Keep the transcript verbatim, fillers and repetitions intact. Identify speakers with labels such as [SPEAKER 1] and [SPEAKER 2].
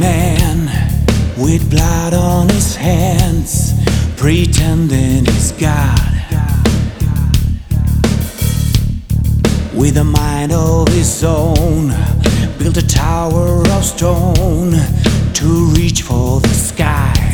[SPEAKER 1] man with blood on his hands, pretending he's God, with a mind of his own, built a tower of stone to reach for the sky.